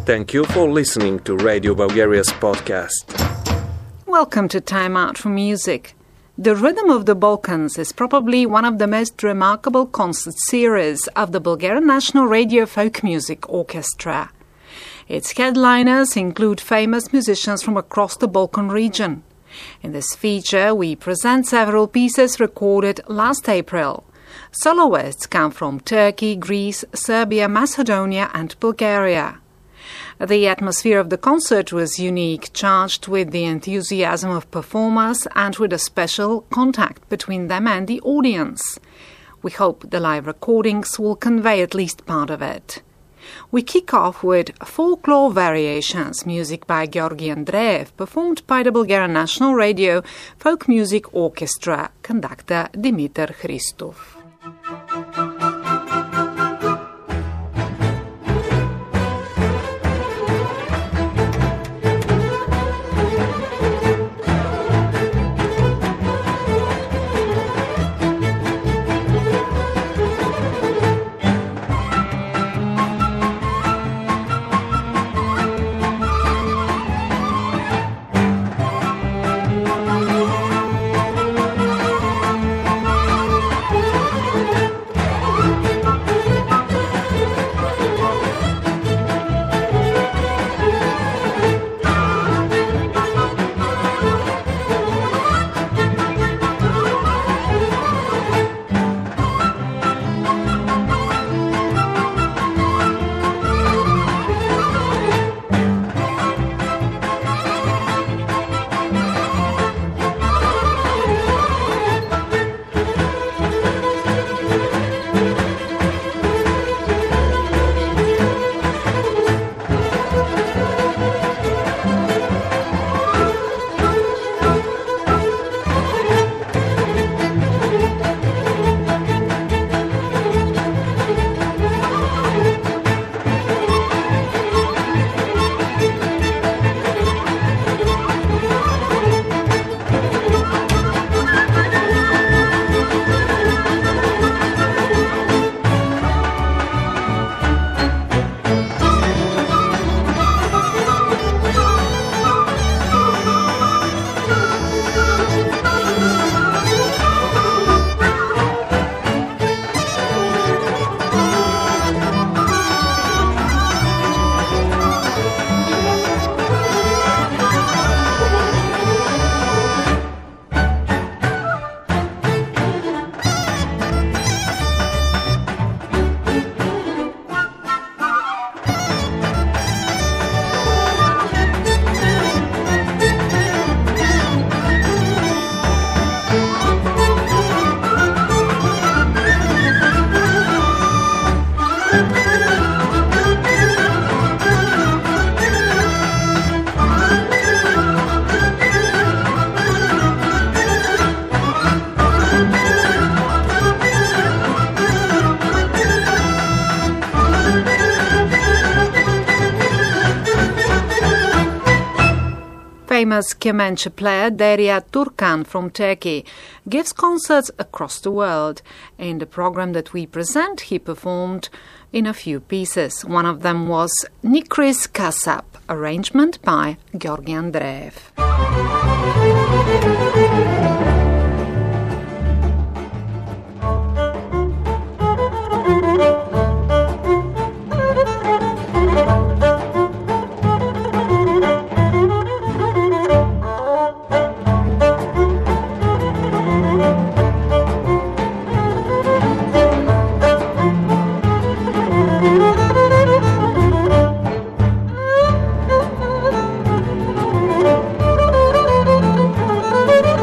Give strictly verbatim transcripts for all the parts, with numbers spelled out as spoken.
Thank you for listening to Radio Bulgaria's podcast. Welcome to Time Out for Music. The Rhythm of the Balkans is probably one of the most remarkable concert series of the Bulgarian National Radio Folk Music Orchestra. Its headliners include famous musicians from across the Balkan region. In this feature, we present several pieces recorded last April. Soloists come from Turkey, Greece, Serbia, Macedonia and Bulgaria. The atmosphere of the concert was unique, charged with the enthusiasm of performers and with a special contact between them and the audience. We hope the live recordings will convey at least part of it. We kick off with Folklore Variations, music by Georgi Andreev, performed by the Bulgarian National Radio Folk Music Orchestra, conductor Dimitar Hristov. Famous kemençe player Derya Turkan from Turkey gives concerts across the world. In the program that we present, he performed in a few pieces. One of them was Nikris Kasap, arrangement by Georgi Andreev. Thank you.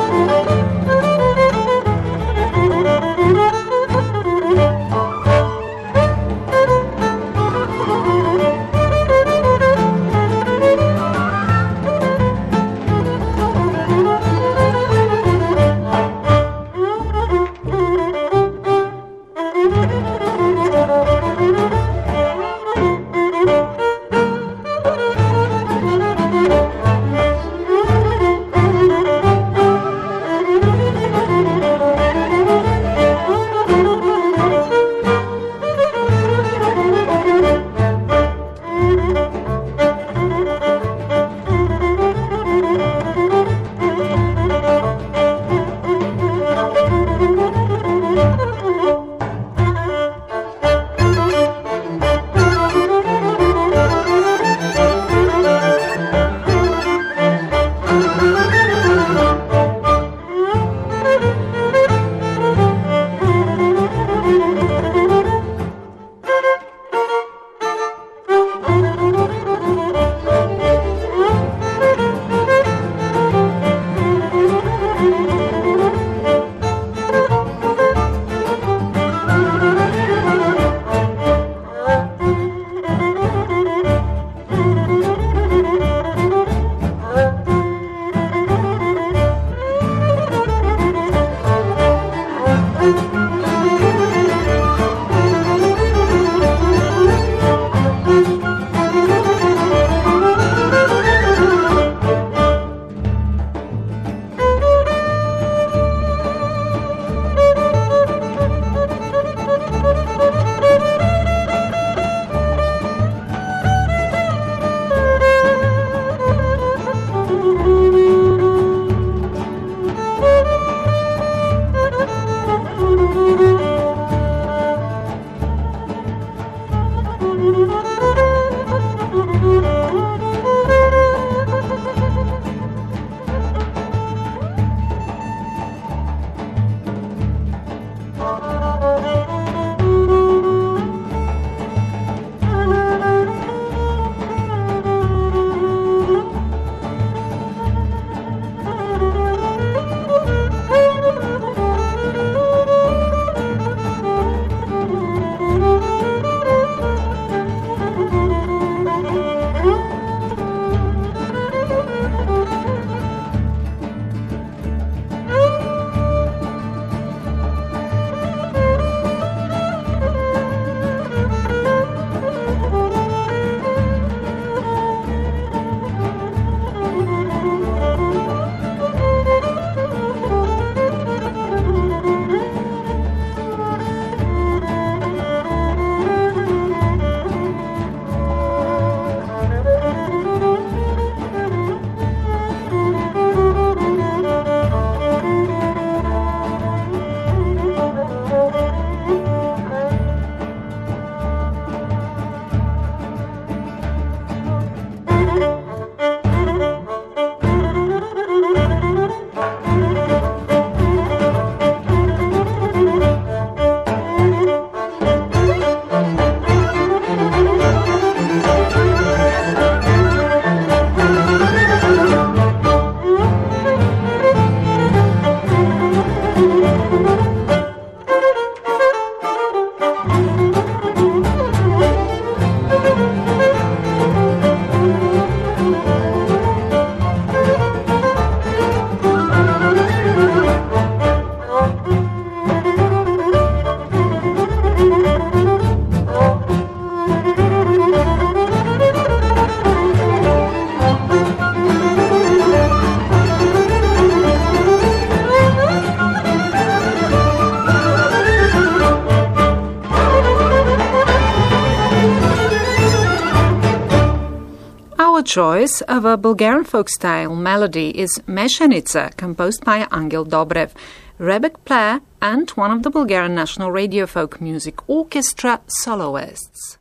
choice of a Bulgarian folk-style melody is Meshenica, composed by Angel Dobrev, Rebek Pleh, and one of the Bulgarian National Radio Folk Music Orchestra soloists.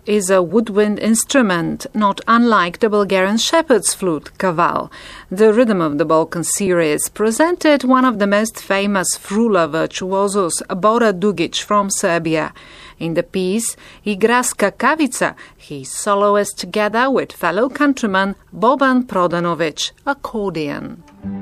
is a woodwind instrument, not unlike the Bulgarian shepherd's flute, kaval. The Rhythm of the Balkans series presented one of the most famous frula virtuosos, Bora Dugic from Serbia. In the piece Igra skakavica, he soloists together with fellow countryman Boban Prodanovic, accordion.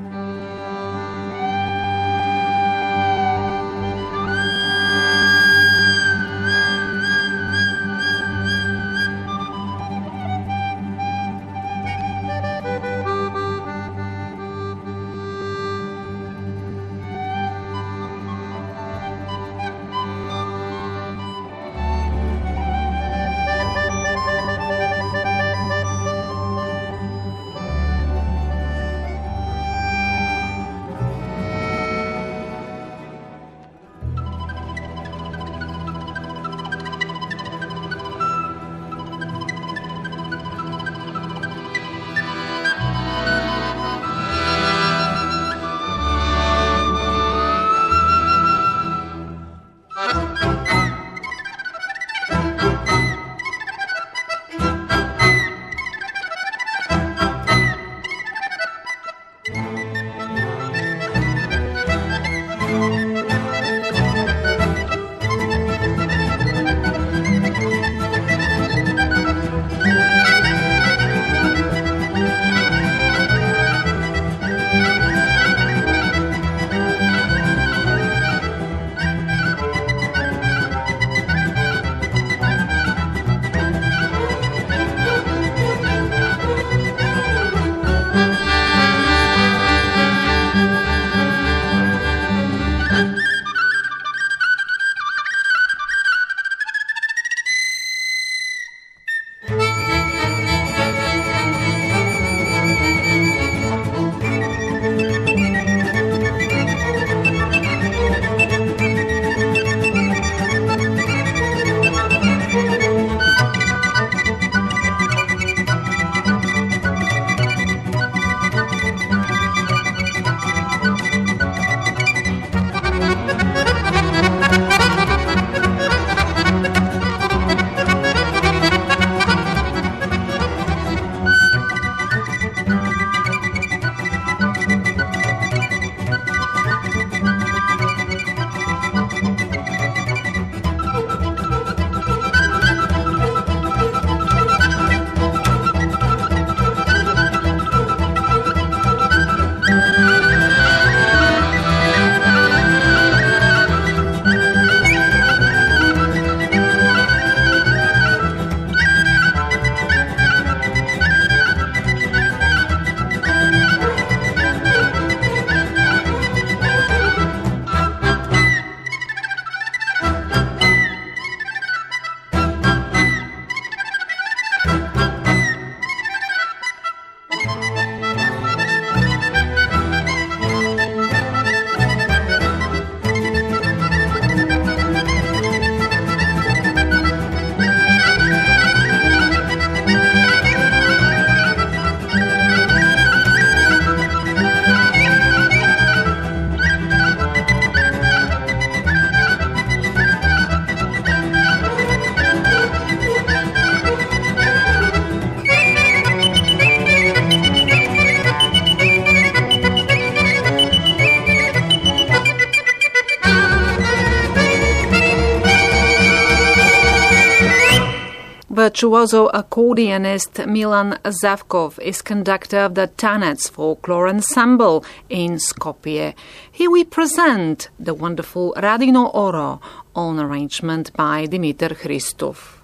Virtuoso accordionist Milan Zavkov is conductor of the Tanets Folklore Ensemble in Skopje. Here we present the wonderful Radino Oro, on arrangement by Dimitar Hristov.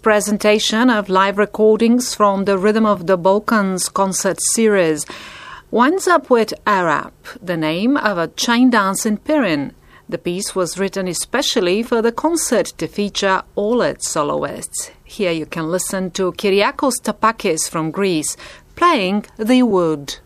presentation of live recordings from the Rhythm of the Balkans concert series winds up with Arap, the name of a chain dance in Pirin. The piece was written especially for the concert to feature all its soloists. Here you can listen to Kyriakos Tapakis from Greece playing the wood.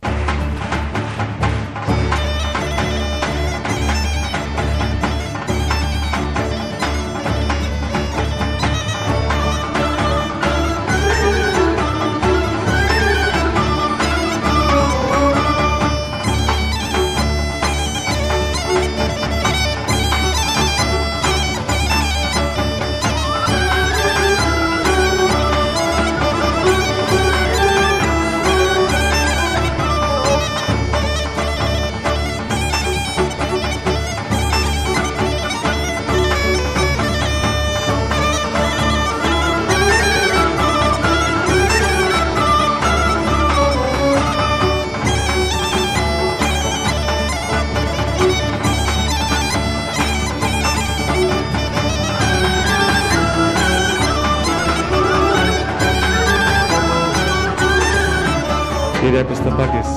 Kyriakos Tapakis.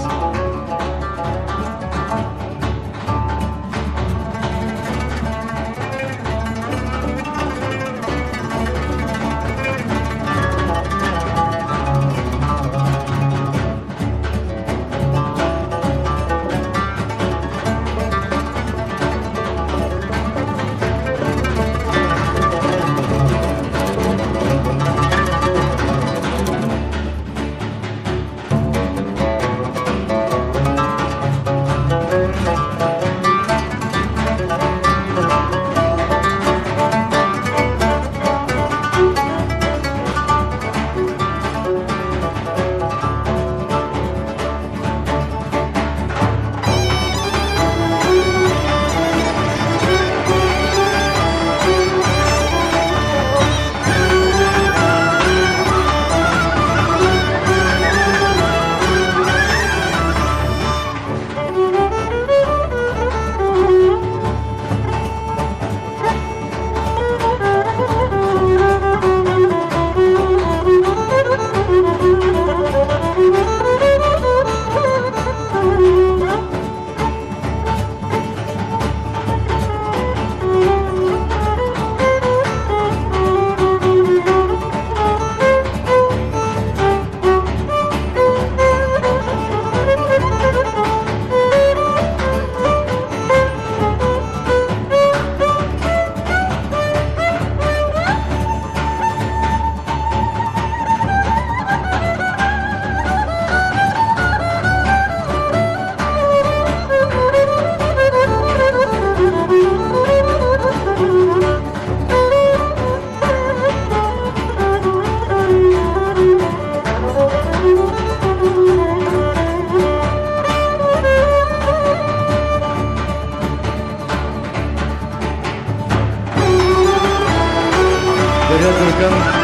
Derya Turkan